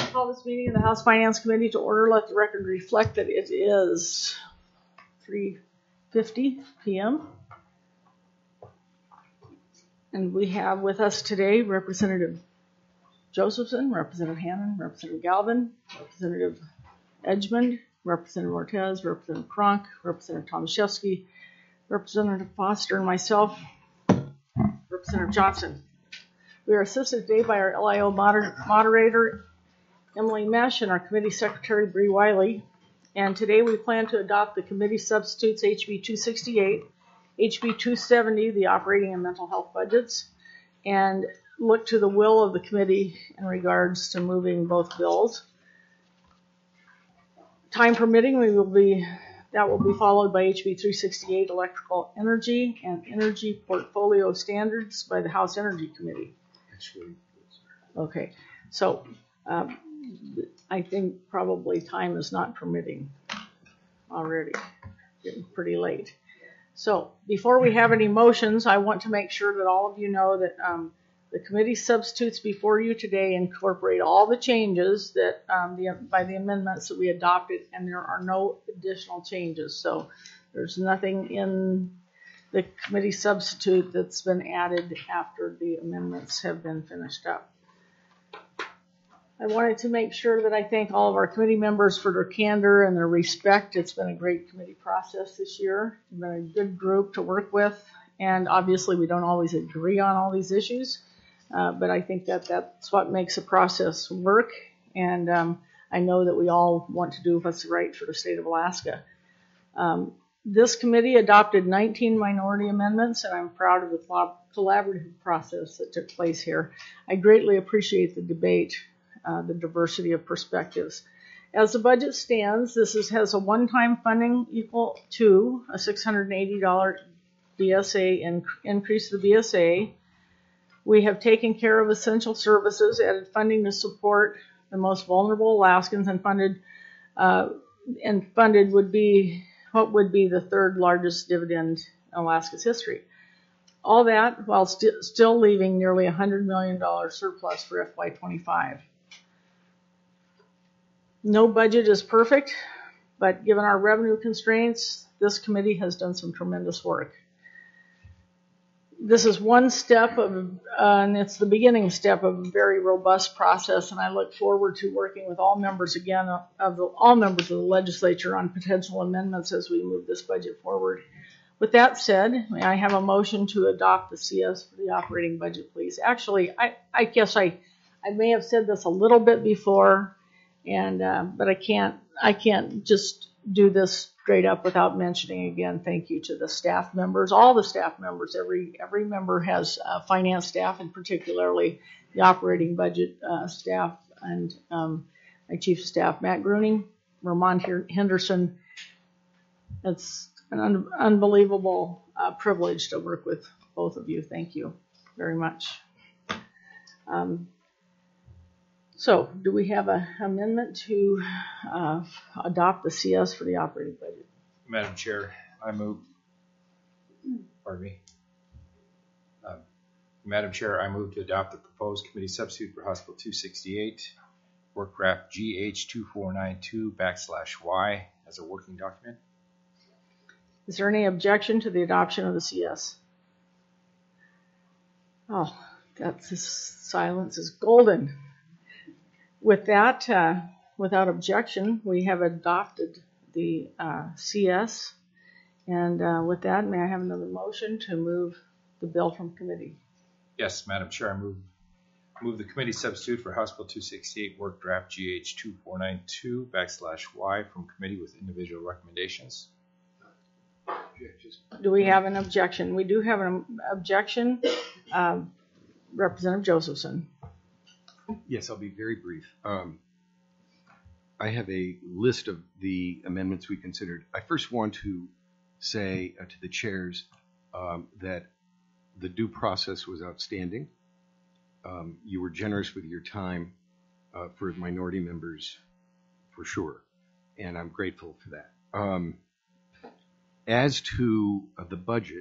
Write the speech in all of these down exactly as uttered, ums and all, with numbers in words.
Call this meeting of the House Finance Committee to order. Let the record reflect that it is three fifty p m And we have with us today Representative Josephson, Representative Hannon, Representative Galvin, Representative Edgmond, Representative Ortez, Representative Kronk, Representative Tomaszewski, Representative Foster, and myself, Representative Johnson. We are assisted today by our L I O moder- moderator, Emily Mesh, and our committee secretary, Bree Wiley. And today we plan to adopt the committee substitutes H B two sixty-eight, H B two seventy, the operating and mental health budgets, and look to the will of the committee in regards to moving both bills. Time permitting, we will be that will be followed by H B three sixty-eight, electrical energy and energy portfolio standards by the House Energy Committee. Okay, so um, I think probably time is not permitting already. Getting pretty late. So before we have any motions, I want to make sure that all of you know that um, the committee substitutes before you today incorporate all the changes that um, the, by the amendments that we adopted, and there are no additional changes. So there's nothing in the committee substitute that's been added after the amendments have been finished up. I wanted to make sure that I thank all of our committee members for their candor and their respect. It's been a great committee process this year. It's been a good group to work with, and obviously we don't always agree on all these issues, uh, but I think that that's what makes the process work, and um, I know that we all want to do what's right for the state of Alaska. Um, This committee adopted nineteen minority amendments, and I'm proud of the collaborative process that took place here. I greatly appreciate the debate, uh, the diversity of perspectives. As the budget stands, this is, has a one-time funding equal to a six hundred eighty dollars B S A in, increase to the B S A. We have taken care of essential services, added funding to support the most vulnerable Alaskans, and funded uh, and funded would be what would be the third largest dividend in Alaska's history. All that while st- still leaving nearly a one hundred million dollars surplus for F Y twenty-five. No budget is perfect, but given our revenue constraints, this committee has done some tremendous work. This is one step of, uh, and it's the beginning step of a very robust process, and I look forward to working with all members again of the, all members of the legislature on potential amendments as we move this budget forward. With that said, may I have a motion to adopt the C S for the operating budget, please? Actually, I, I guess I, I may have said this a little bit before, and uh, but I can't I can't just do this straight up without mentioning again, thank you to the staff members, all the staff members. Every every member has uh, finance staff, and particularly the operating budget uh, staff, and um, my chief of staff, Matt Gruning, Vermont Henderson. It's an un- unbelievable uh, privilege to work with both of you. Thank you very much. Um, So, do we have an amendment to uh, adopt the C S for the operating budget? Madam Chair, I move, pardon me. Uh, Madam Chair, I move to adopt the proposed committee substitute for House Bill two sixty-eight, work draft G H two four nine two backslash Y as a working document. Is there any objection to the adoption of the C S? Oh, that's, this silence is golden. With that, uh, without objection, we have adopted the uh, C S. And uh, with that, may I have another motion to move the bill from committee? Yes, Madam Chair, I move move the committee substitute for House Bill two sixty-eight, work draft G H two four nine two backslash Y from committee with individual recommendations. Do we have an objection? We do have an objection. Um, Representative Josephson. Yes, I'll be very brief. Um, I have a list of the amendments we considered. I first want to say uh, to the chairs um, that the due process was outstanding. Um, you were generous with your time uh, for minority members, for sure, and I'm grateful for that. Um, as to uh, the budget,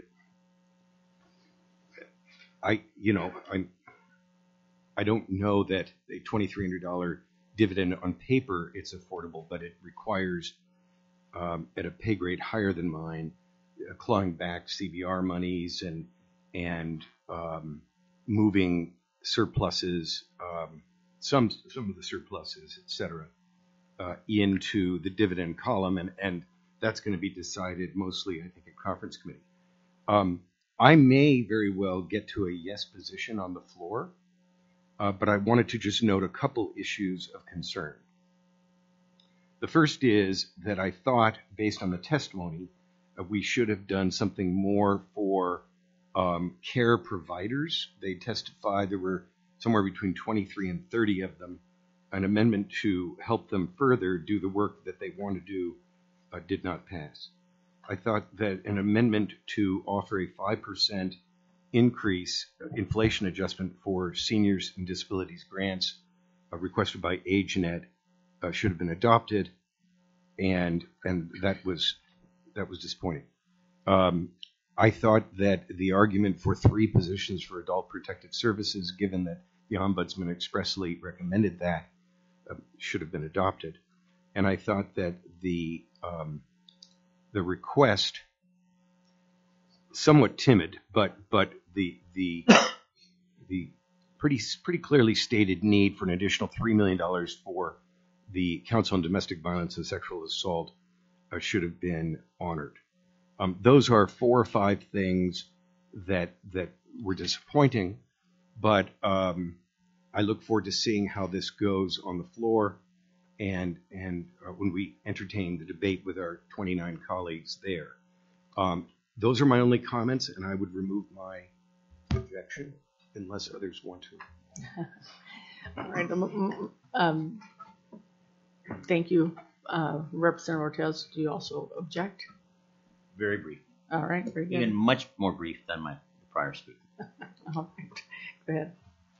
I, you know, I'm. I don't know that a twenty-three hundred dollars dividend on paper, it's affordable, but it requires, um, at a pay grade higher than mine, uh, clawing back C B R monies and and um, moving surpluses, um, some some of the surpluses, et cetera, uh, into the dividend column, and and that's going to be decided mostly, I think, at conference committee. Um, I may very well get to a yes position on the floor, uh, but I wanted to just note a couple issues of concern. The first is that I thought, based on the testimony, uh, we should have done something more for um, care providers. They testified there were somewhere between twenty-three and thirty of them. An amendment to help them further do the work that they want to do uh, did not pass. I thought that an amendment to offer a five percent increase, inflation adjustment for seniors and disabilities grants uh, requested by AgeNet uh, should have been adopted, and and that was that was disappointing. Um, I thought that the argument for three positions for adult protective services, given that the Ombudsman expressly recommended that, uh, should have been adopted. And I thought that the um, the request, somewhat timid, but but the the the pretty pretty clearly stated need for an additional three million dollars for the Council on Domestic Violence and Sexual Assault uh, should have been honored. Um, those are four or five things that that were disappointing, but um, I look forward to seeing how this goes on the floor, and and uh, when we entertain the debate with our twenty-nine colleagues there. Um, those are my only comments, and I would remove my objection unless others want to. All right. Um, um, thank you, uh, Representative Ortiz. Do you also object? Very brief. All right. Very good. Even much more brief than my prior speaker. All right. Go ahead.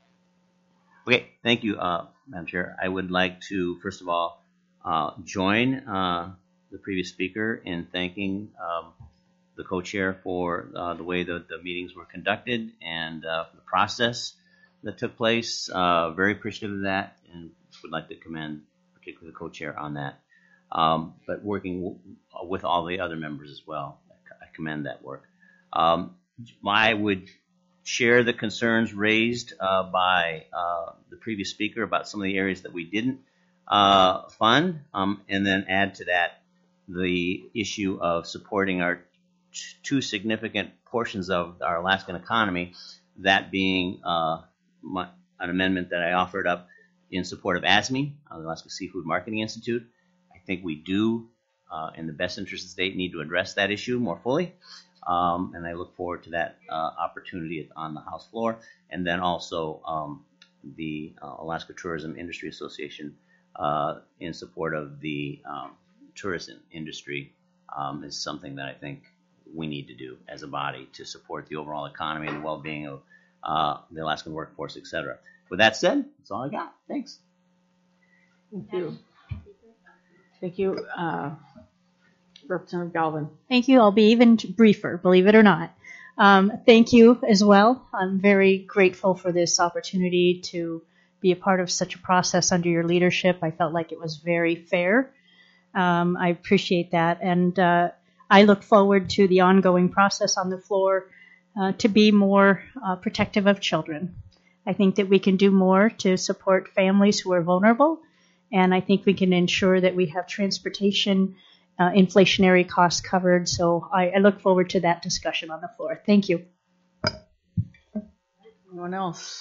Okay, thank you, uh, Madam Chair. I would like to, first of all, uh, join uh, the previous speaker in thanking um, the co-chair for uh, the way that the meetings were conducted and uh, the process that took place. Uh, very appreciative of that, and would like to commend particularly the co-chair on that. Um, but working w- with all the other members as well, I commend that work. Um, I would share the concerns raised uh, by uh, the previous speaker about some of the areas that we didn't uh, fund, um, and then add to that the issue of supporting our t- two significant portions of our Alaskan economy, that being uh, my, an amendment that I offered up in support of A S M E, uh, the Alaska Seafood Marketing Institute. I think we do, uh, in the best interest of the state, need to address that issue more fully. Um, and I look forward to that uh, opportunity on the House floor. And then also um, the uh, Alaska Tourism Industry Association uh, in support of the um, tourism industry um, is something that I think we need to do as a body to support the overall economy and well-being of uh, the Alaskan workforce, et cetera. With that said, that's all I got. Thanks. Thank you. Thank you, uh, Representative Galvin. Thank you. I'll be even briefer, believe it or not. Um, thank you as well. I'm very grateful for this opportunity to be a part of such a process under your leadership. I felt like it was very fair. Um, I appreciate that. And uh, I look forward to the ongoing process on the floor uh, to be more uh, protective of children. I think that we can do more to support families who are vulnerable. And I think we can ensure that we have transportation Uh, inflationary costs covered. So I, I look forward to that discussion on the floor. Thank you. Anyone else?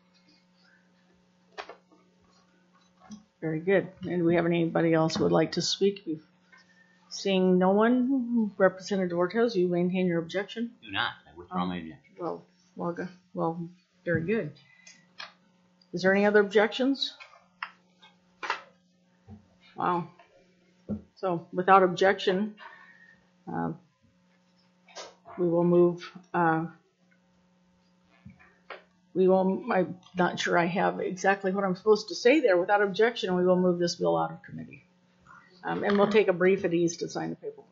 Very good. And do we have anybody else who would like to speak? Seeing no one, Representative Ortiz, you maintain your objection? Do not. I withdraw Um, my objection. Well, well, go- well, very good. Is there any other objections? Wow. So without objection, uh, we will move, uh, we will, I'm not sure I have exactly what I'm supposed to say there. Without objection, we will move this bill out of committee. Um, and we'll take a brief at ease to sign the paperwork.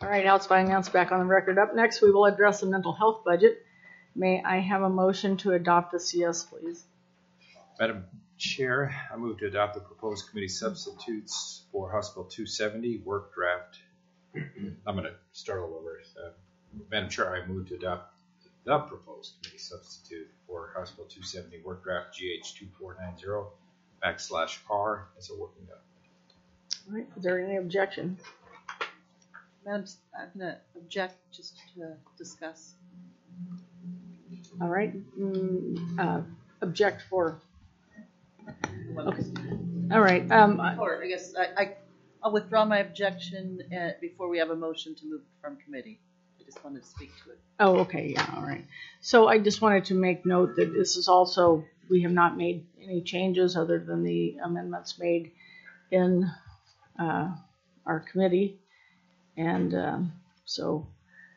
All right, House Finance back on the record. Up next, we will address the mental health budget. May I have a motion to adopt the C S, please? Madam Chair, I move to adopt the proposed committee substitutes for House Bill two seventy work draft. I'm going to start all over. Uh, Madam Chair, I move to adopt the proposed committee substitute for House Bill two seventy work draft G H two four nine zero backslash R as a working document. All right, is there any objection? Madam, I'm going to object just to discuss. All right, mm, uh, object for, okay. All right, um, I- Or I guess I, I, I'll withdraw my objection uh, before we have a motion to move from committee. I just wanted to speak to it. oh, okay, yeah, all right. So I just wanted to make note that this is also, we have not made any changes other than the amendments made in uh, our committee. And um, so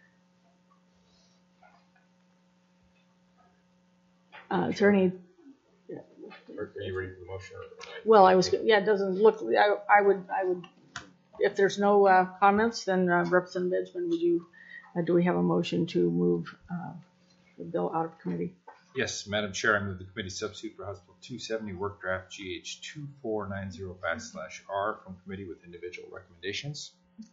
uh, is there any, Are you ready for the motion? Or well, I was, yeah, it doesn't look, I, I would, I would, if there's no uh, comments, then uh, Representative Benjamin, would you, uh, do we have a motion to move uh, the bill out of committee? Yes, Madam Chair, I move the committee substitute for House Bill two seventy work draft G H two four nine zero backslash R from committee with individual recommendations.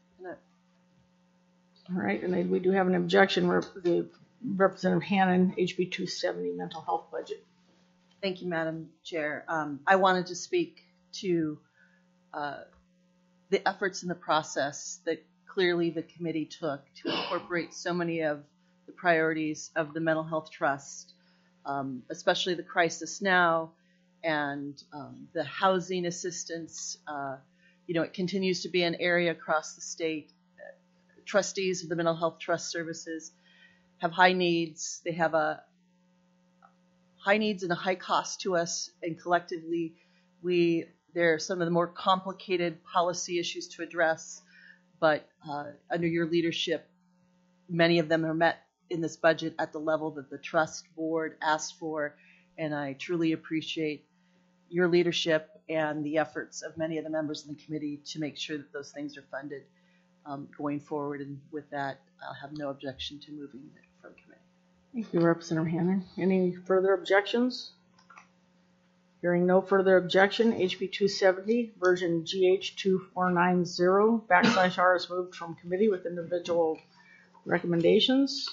All right, and then we do have an objection, Rep- the Representative Hannon, H B two seventy mental health budget. Thank you, Madam Chair. Um, I wanted to speak to uh, the efforts in the process that clearly the committee took to incorporate so many of the priorities of the Mental Health Trust, um, especially the crisis now and um, the housing assistance. Uh, you know, it continues to be an area across the state. Trustees of the Mental Health Trust Services have high needs. They have a high needs and a high cost to us, and collectively, we there are some of the more complicated policy issues to address. But uh, under your leadership, many of them are met in this budget at the level that the trust board asked for, and I truly appreciate your leadership and the efforts of many of the members in the committee to make sure that those things are funded um, going forward. And with that, I'll have no objection to moving it from committee. Thank you, Representative Hannon. Any further objections? Hearing no further objection, H B two seventy version G H two four nine zero backslash R is moved from committee with individual recommendations.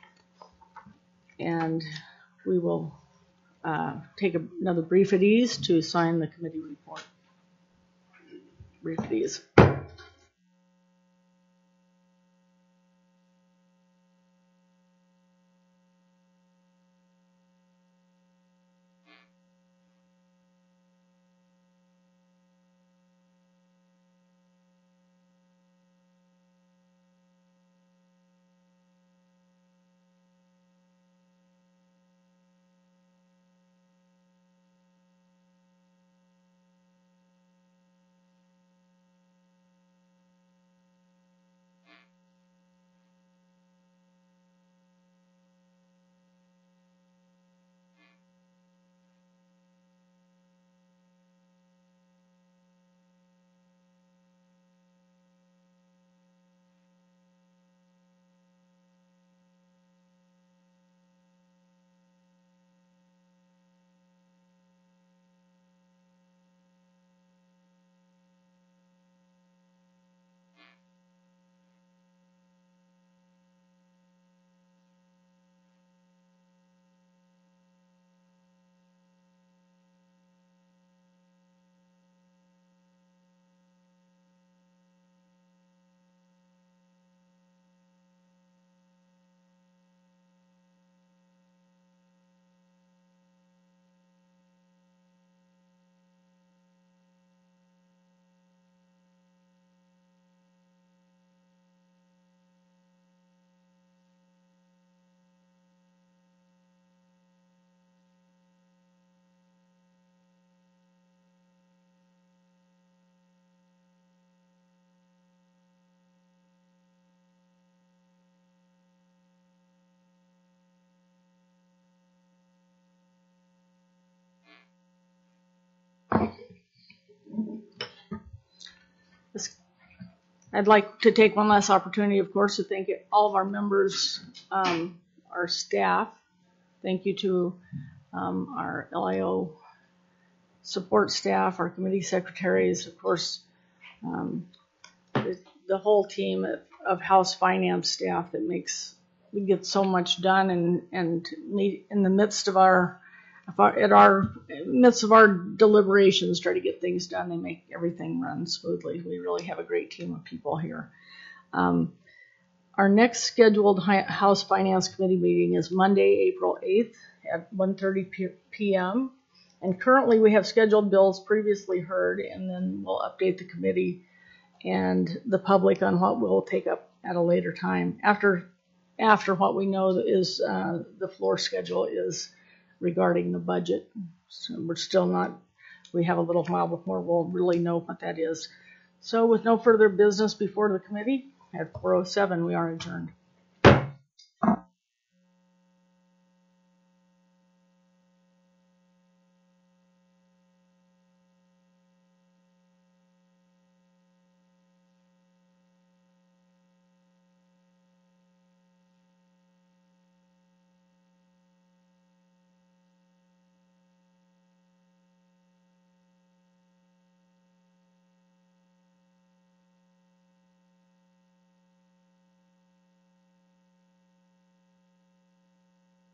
And we will uh, take another brief at ease to sign the committee report. Brief at ease. I'd like to take one last opportunity, of course, to thank all of our members, um, our staff. Thank you to um, our L I O support staff, our committee secretaries, of course, um, the, the whole team of, of House Finance staff that makes we get so much done, and and meet in the midst of our, of our at our midst of our deliberations, try to get things done. They make everything run smoothly. We really have a great team of people here. Um, our next scheduled House Finance Committee meeting is Monday, April eighth at one thirty p m And currently we have scheduled bills previously heard, and then we'll update the committee and the public on what we'll take up at a later time after after what we know is uh, the floor schedule is regarding the budget. So we're still not, we have a little while before we'll really know what that is. So with no further business before the committee, at four oh seven we are adjourned.